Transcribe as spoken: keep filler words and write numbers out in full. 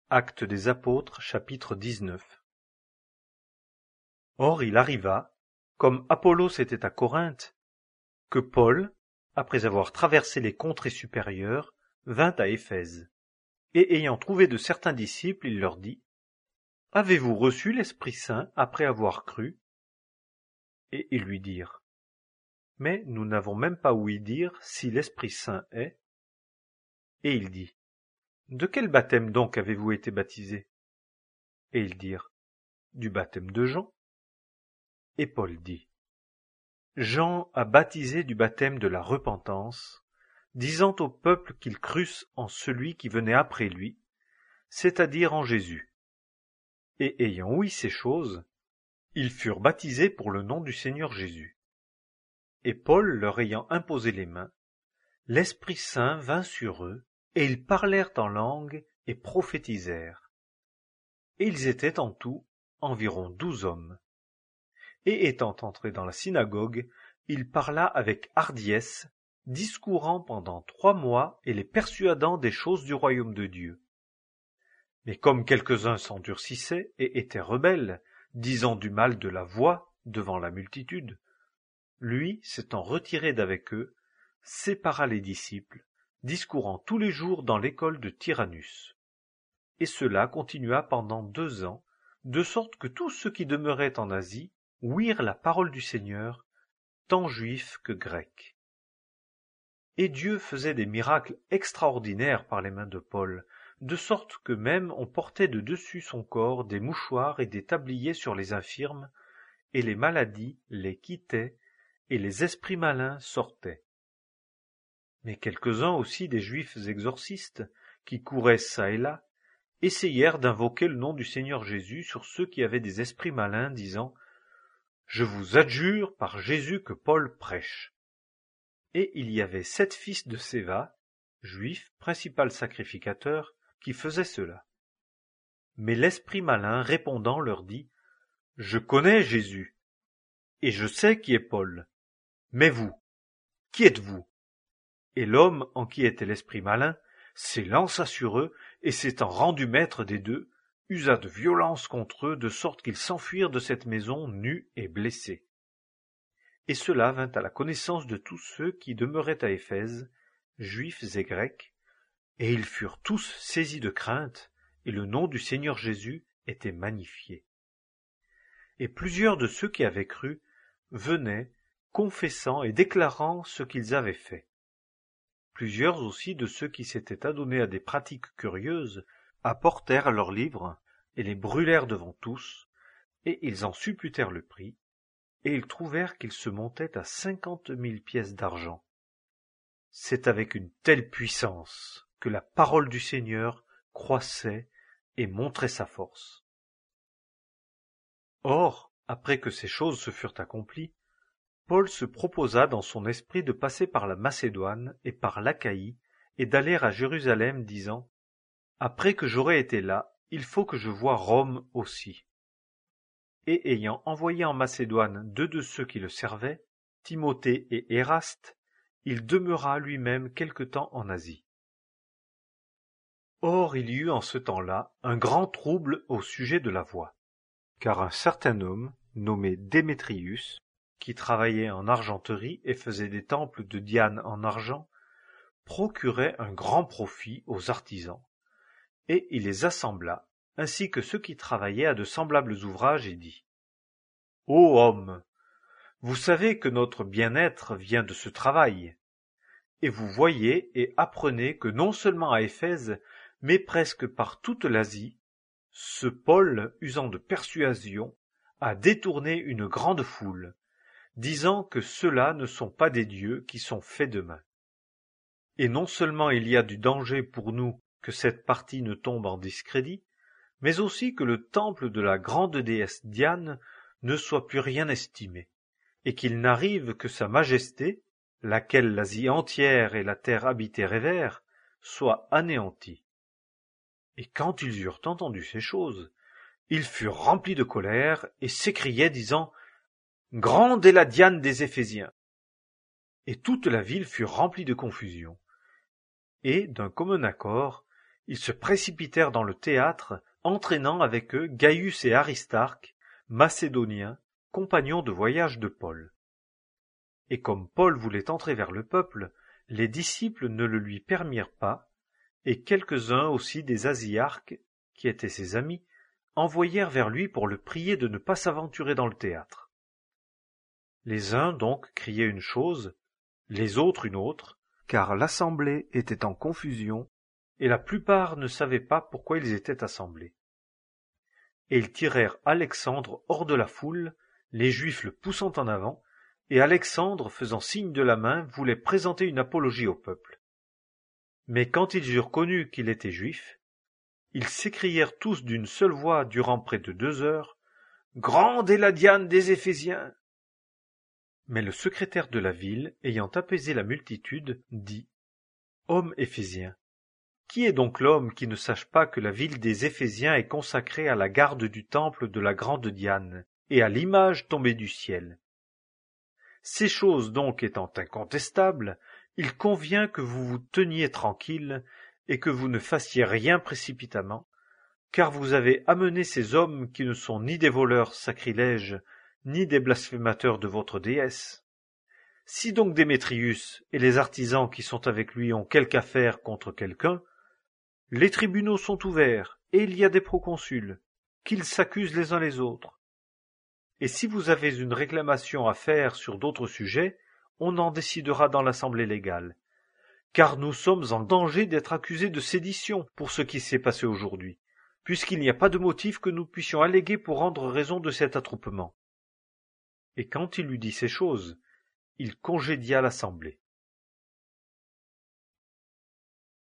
Actes des apôtres, chapitre dix-neuf. Or il arriva, comme Apollos était à Corinthe, que Paul, après avoir traversé les contrées supérieures, vint à Éphèse. Et ayant trouvé de certains disciples, il leur dit : « Avez-vous reçu l'Esprit Saint après avoir cru ? » Et ils lui dirent : « Mais nous n'avons même pas ouï dire si l'Esprit Saint est. » Et il dit : « De quel baptême donc avez-vous été baptisés ? » Et ils dirent : « Du baptême de Jean. » Et Paul dit : « Jean a baptisé du baptême de la repentance, disant au peuple qu'ils crussent en celui qui venait après lui, c'est-à-dire en Jésus. Et ayant ouï ces choses, ils furent baptisés pour le nom du Seigneur Jésus. Et Paul leur ayant imposé les mains, l'Esprit Saint vint sur eux, et ils parlèrent en langue et prophétisèrent. Et ils étaient en tout environ douze hommes. Et étant entré dans la synagogue, il parla avec hardiesse, discourant pendant trois mois et les persuadant des choses du royaume de Dieu. Mais comme quelques-uns s'endurcissaient et étaient rebelles, disant du mal de la voix devant la multitude, lui, s'étant retiré d'avec eux, sépara les disciples, discourant tous les jours dans l'école de Tyrannus. Et cela continua pendant deux ans, de sorte que tous ceux qui demeuraient en Asie ouïrent la parole du Seigneur, tant juifs que grecs. Et Dieu faisait des miracles extraordinaires par les mains de Paul, de sorte que même on portait de dessus son corps des mouchoirs et des tabliers sur les infirmes, et les maladies les quittaient, et les esprits malins sortaient. Mais quelques-uns aussi des juifs exorcistes, qui couraient çà et là, essayèrent d'invoquer le nom du Seigneur Jésus sur ceux qui avaient des esprits malins, disant : « Je vous adjure par Jésus que Paul prêche. » Et il y avait sept fils de Séva, juifs, principal sacrificateur, qui faisaient cela. Mais l'esprit malin répondant leur dit : « Je connais Jésus, et je sais qui est Paul. Mais vous, qui êtes-vous ? » Et l'homme en qui était l'esprit malin s'élança sur eux, et s'étant rendu maître des deux, usa de violence contre eux, de sorte qu'ils s'enfuirent de cette maison nus et blessés. Et cela vint à la connaissance de tous ceux qui demeuraient à Éphèse, juifs et grecs, et ils furent tous saisis de crainte, et le nom du Seigneur Jésus était magnifié. Et plusieurs de ceux qui avaient cru venaient, confessant et déclarant ce qu'ils avaient fait. Plusieurs aussi de ceux qui s'étaient adonnés à des pratiques curieuses apportèrent leurs livres et les brûlèrent devant tous, et ils en supputèrent le prix, et ils trouvèrent qu'il se montait à cinquante mille pièces d'argent. C'est avec une telle puissance que la parole du Seigneur croissait et montrait sa force. Or, après que ces choses se furent accomplies, Paul se proposa dans son esprit de passer par la Macédoine et par l'Achaïe et d'aller à Jérusalem, disant : « Après que j'aurai été là, il faut que je voie Rome aussi. » Et ayant envoyé en Macédoine deux de ceux qui le servaient, Timothée et Éraste, il demeura lui-même quelque temps en Asie. Or il y eut en ce temps-là un grand trouble au sujet de la voie, car un certain homme, nommé Démétrius, qui travaillait en argenterie et faisait des temples de Diane en argent, procurait un grand profit aux artisans, et il les assembla, ainsi que ceux qui travaillaient à de semblables ouvrages, et dit : « Ô hommes, vous savez que notre bien-être vient de ce travail, et vous voyez et apprenez que non seulement à Éphèse, mais presque par toute l'Asie, ce Paul, usant de persuasion, a détourné une grande foule, disant que ceux-là ne sont pas des dieux qui sont faits de main. Et non seulement il y a du danger pour nous que cette partie ne tombe en discrédit, mais aussi que le temple de la grande déesse Diane ne soit plus rien estimé, et qu'il n'arrive que sa majesté, laquelle l'Asie entière et la terre habitée révèrent, soit anéantie. » Et quand ils eurent entendu ces choses, ils furent remplis de colère et s'écriaient, disant : « Grande est la Diane des Éphésiens !» Et toute la ville fut remplie de confusion. Et, d'un commun accord, Ils se précipitèrent dans le théâtre, entraînant avec eux Gaius et Aristarque, Macédoniens, compagnons de voyage de Paul. Et comme Paul voulait entrer vers le peuple, les disciples ne le lui permirent pas, et quelques-uns aussi des Asiarques, qui étaient ses amis, envoyèrent vers lui pour le prier de ne pas s'aventurer dans le théâtre. Les uns donc criaient une chose, les autres une autre, car l'assemblée était en confusion, et la plupart ne savaient pas pourquoi ils étaient assemblés. Et ils tirèrent Alexandre hors de la foule, les Juifs le poussant en avant, et Alexandre, faisant signe de la main, voulait présenter une apologie au peuple. Mais quand ils eurent connu qu'il était juif, ils s'écrièrent tous d'une seule voix durant près de deux heures, « Grande est la Diane des Éphésiens !» Mais le secrétaire de la ville, ayant apaisé la multitude, dit, « Homme éphésien, qui est donc l'homme qui ne sache pas que la ville des Éphésiens est consacrée à la garde du temple de la grande Diane et à l'image tombée du ciel? Ces choses donc étant incontestables, il convient que vous vous teniez tranquille et que vous ne fassiez rien précipitamment, car vous avez amené ces hommes qui ne sont ni des voleurs sacrilèges, ni des blasphémateurs de votre déesse. Si donc Démétrius et les artisans qui sont avec lui ont quelque affaire contre quelqu'un, les tribunaux sont ouverts, et il y a des proconsuls, qu'ils s'accusent les uns les autres. Et si vous avez une réclamation à faire sur d'autres sujets, on en décidera dans l'assemblée légale, car nous sommes en danger d'être accusés de sédition pour ce qui s'est passé aujourd'hui, puisqu'il n'y a pas de motif que nous puissions alléguer pour rendre raison de cet attroupement. Et quand il eut dit ces choses, il congédia l'assemblée.